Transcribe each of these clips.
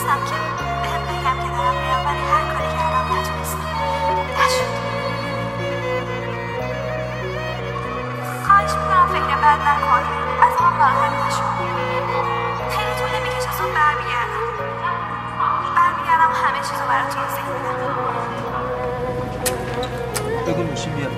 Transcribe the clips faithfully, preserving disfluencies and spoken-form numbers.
میخواستم که بهم بگم که دارم میرم ولی هر کاری کردم نتونستم. نشد. خواهش میکنم فکر بد نکن. از هم ناراحت نشو. خیلی طول میکشه زود برمیگردم. برمیگردم و همه چیزو برات توضیح میدم. بگو نوشین بیارید.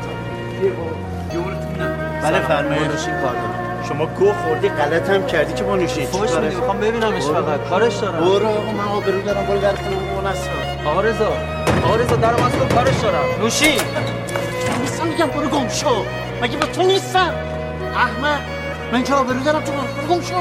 بله فرمایید. نوشین کار دارم. شما گو خوردی غلط هم کردی که با نوشین فوش میدی میخوام ببینمش فقط کارش دارم. برو آقا من آبرو دارم برو در خونه اون اصلا. آقا رضا آقا رضا درم از کن کارش دارم. نوشین نیستم میگم برو گم شو. مگه با تو نیستم احمد؟ من که آبرو دارم تو برو گم شو.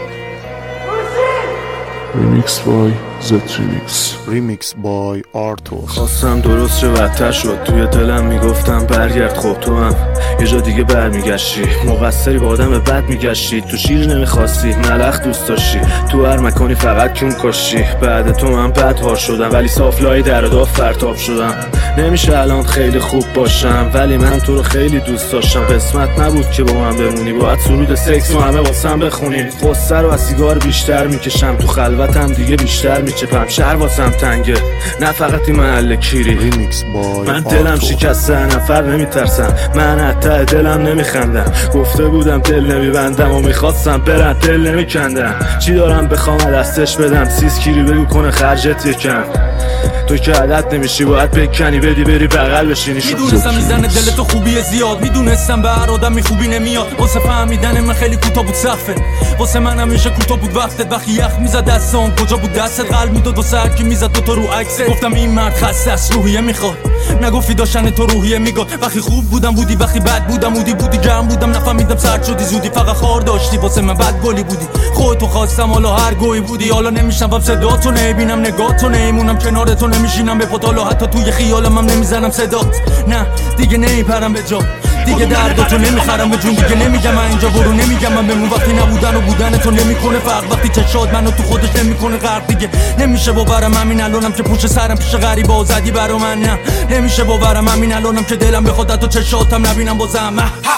ریمیکس بای زتریمیکس. ریمیکس بای آرتور. خواستم درست شه بدتر شد توی دلم میگفتم برگرد خب تو هم یه جا دیگه برمیگشتی مقصری با آدم بد میگشتی تو شیر نمیخواستی ملخ دوست داشتی تو هر مکانی فقط کون کشتی بعد تو من بد هار شدم ولی صافلای در و داف فرتاب شدم نمیشه الان خیلی خوب باشم ولی من تو رو خیلی دوست داشتم قسمت نبود که با من بمونی باید سرود سکس و همه واسم بخونی قصه رو از سیگار بیشتر میکشم تو خلوتم دیگه بیشتر میچپم شهر واسم تنگه نه فقط این محل کیری ریمیکس بای من دلم شکسته نفر نمیترسم من حتی دلم نمیخندم گفته بودم دل نمیبندم و میخواستم برن دل نمیکندم چی دارم بخوام دستش بدم سیز کیری بگو کنه خرجت یکم تو که عدد نمیشی باید بکنی بدی بری بغل بشینی میدونستم میزنه دل تو خوبی زیاد میدونستم به هر آدمی خوبی نمیاد واسه فهمیدن من خیلی کوتاه بود سقفه واسه من همیشه کوتاه بود وقتت وقتی یخ میزد دستام کجا بود دستت قلب میداد و سر که میزد دو تا رو عکست گفتم این مرد خسته است روحیه میخواد نگفتی داشتن تو روحیه میگاد وقتی خوب بودم بودی وقتی بد بودم بودی بودی گرم بودم نفهمیدم سرد شدی زودی فقط خار داشتی واسه من بد گلی بودی خودتو خواستم حالا هر گوی بودی حالا نمیشنوم صداتو نمیبینم نگاهتو نمیمونم کنارتو نمیشینم به پاتالا حتی توی خیالم هم نمیزنم صدات نه دیگه نمیپرم به جا دیگه درداتو نمیخرم به جون دیگه نمیگم من اینجا برو نمیگم من بمون وقتی نبودن و بودن تو نمیکنه فرق وقتی چشات منو تو خودش نمیکنه غرق دیگه نمیشه باورم همین الانم که پشت سرم پیش غریبا زدی برا من نه نمیشه باورم همین الانم که دلم بخواد تو چشاتم نبینم بازم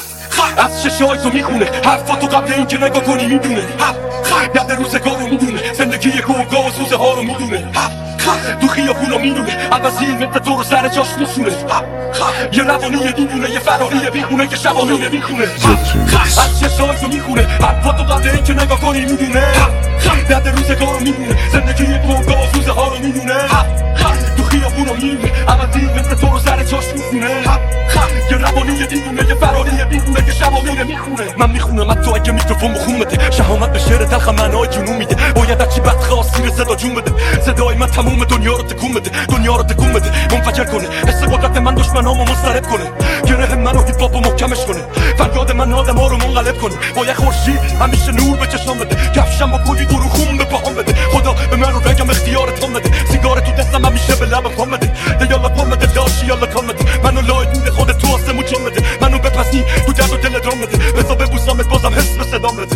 از چشای تو میخونه حرفاتو قبل این که نگاه کنی میدونه یاد روزگارو میدونه زندگی گوگا و سوزه ها رو میدونه تو خیابونا میدونه عوضی مثل تو رو سر جاش میسونه یه روانی دیوونه یه فراری بیخونه که شبانونه میخونه از چشای تو میخونه حرفاتو قبل این که نگاه کنی میدونه یاد روزگارو میدونه زندگی گوگا و سوزه ها رو میدونه تو خیابونا میدونه عوضی مثل تو رو سر جاش میسونه یه روانی دیوونه یه فراری بیخونه که شبانونه میخونه من میخونم از تو اگه میکروفون بخون بده شهامت به شعر تلخ منای جنون میده باید هرچی بد خواست زیر صدا جون بده صدای من تموم دنیا رو تکون بده دنیا رو تکون بده منفجر کنه حس قدرت من دشمنامو مضطرب کنه گره منو هیپ هاپو محکمش کنه فریاد من آدما رو منقلب کنه باید خورشید همیشه نور به چشام بده کفشم با کلی دور و خون به پاهم بده خدا به من رو بگم اختیارتون بده سیگار تو دستم همیشه به لبم پام بده یالا پام بده داشی یالا کام بده منو لای دون خودت تو آسمون جام بده منو بپسنی تو درد و دل درام بده بذار ببوسامت بازم حس به صدام بده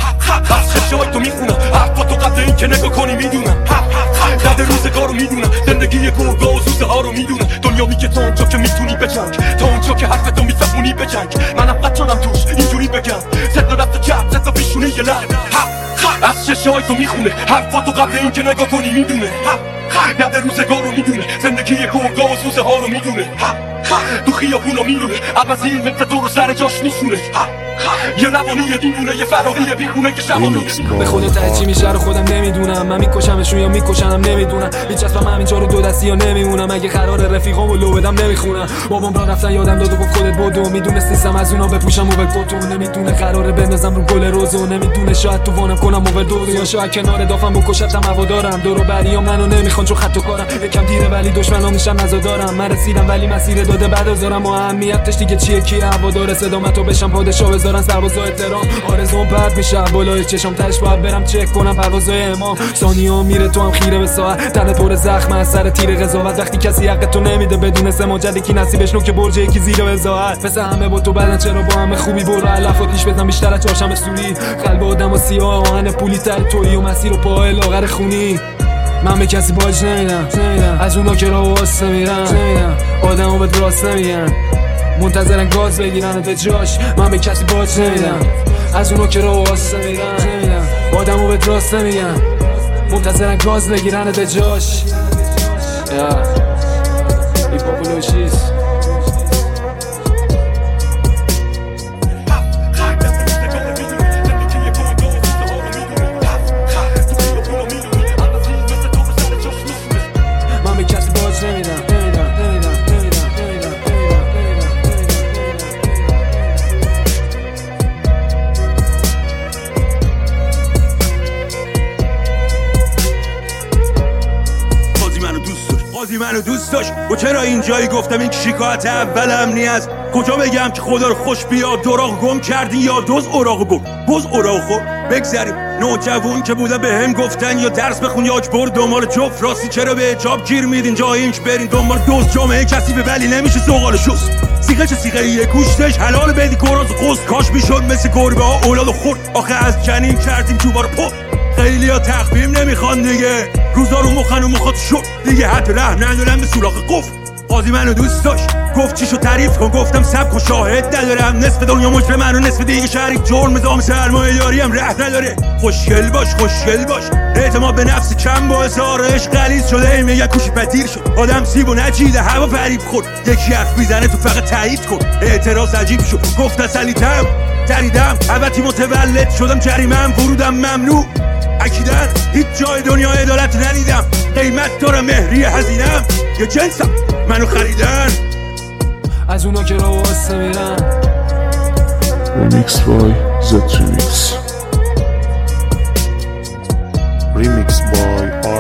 از چشای تو میخونم حرفاتو قبل این که نگاه کنی میدونم قدر روزگارو میدونم زندگی گرگا و سوزه ها رو میدونم دنیا میگه تا اونجا که میتونی بجنگ تا اونجا که حرفتو میفهمونی بجنگ منم قد شدم توش اینجوری بگم صدا رفت چپ صدا پیشونه یه لحن از چشای تو میخونه حرفاتو قبل این که نگاه کنی میدونه قدر روزگارو میدونه زندگی گرگا و سوزه ها رو میدونه تو خیابونا میدونه عوضی مثل تو رو سر جاش میسونه یه روانی دیوونه یه فراری بیخونه که شبانونه به خدا ته چی میشه رو خودم نمیدونم من میکشمشون یا میکشنم نمیدونم هیچ اصلا من همینجا رو دو دستی یا نمیمونم اگه قرار رفیقامو لو بدم نمیخونم بابام را رفتن یادم داد و گفت خودت بدو میدونستم از اونا بپوشم و بکوتو نمیدونه قراره بندازم رو گل روزو نمیدونه شاید تو وانم کنم و دور یا شاید کنار دافم بکشتم هوادارم دورو بریا منو نمیخوان چون خط و کارم یکم دیره ولی دشمنام میشن نزادارم من رسیدم ولی مسیر داده بعد ازارم و اهمیتش دیگه چیه کی هوادار صدامتو بشم پادشاه بذارن سربازای احترام آرزوم پرت میشه بالای چشام تاش باید برم چک کنم پروازای امام ثانیه میره تو هم خیره به ساعت تنت پر زخم از سر تیر قضاوت وقتی کسی حق تو نمیده بدون سماجت کی نصیبش نو که برج یکی زیر وزاعت پس همه با تو بدن چرا با همه خوبی برو علفات پیش بزن بیشتر از چهارشنبه سوری قلب آدم و سیاه آهن پولی تر تویی و مسیر و پای لاغر خونی من به کسی باج نمیدم از اونا که راه واسه میرن آدمو به راست نمیگن منتظرن گاز بگیرن به جاش من به کسی باج نمیدم از اونا که راه واسه میرن آدمو به راست نمیگن منتظرن گاز بگیرن به جاش. یا هیپوپولوژیس من به کسی باج نمیدم نمیدم نمیدم نمیدم نمیدم قاضی منو دوست داشت قاضی منو دوست داشت و چرا اینجایی گفتم این شکایت اولم نیست. کجا بگم که خدا رو خوش بیاد دراغ گم کردی یا دوز اوراق برد بز اوراق خور بگذریم. نوجوان که بوده به هم گفتن یا درس بخون یا اجبر دنبال جفت راستی چرا به اجاب گیر میدین جای اینک برین دنبال دوز. جامعه کسی به ولی نمیشه سوغال شست سیغه چه سیغه یه گوشتش حلال بدی کراز و قصد کاش میشد مثل گربه ها اولاد و خورد. آخه از جنین کردیم تو بار پا خیلی ها تخفیم نمیخوان دیگه روزا رو مخن و مخاط شد دیگه حتی رحم ندارم به سوراخ قفل. قاضی منو دوست داشت گفت چیشو تعریف کن گفتم سب کن شاهد ندارم نصف دنیا مجرم منو نصف دیگه شریک جرم زام سرمایه داری هم ره نداره. خوشگل باش خوشگل باش اعتماد به نفس کم باعث آرایش غلیظ شده ایمه یک کوشی پذیر شد آدم سیب و نچیده هوا فریب خورد یکی حرف میزنه تو فقط تایید کن اعتراض عجیب شد گفت تسلیتم تریدم البته متولد شدم جریمم ورودم ممنوع اکیدن هیچ جای دنیا عدالت ندیدم قیمت دارم مهری هزینم یه جنسم منو خریدن از اونا که رو واسه میرن. Remix by Z Remix Remix by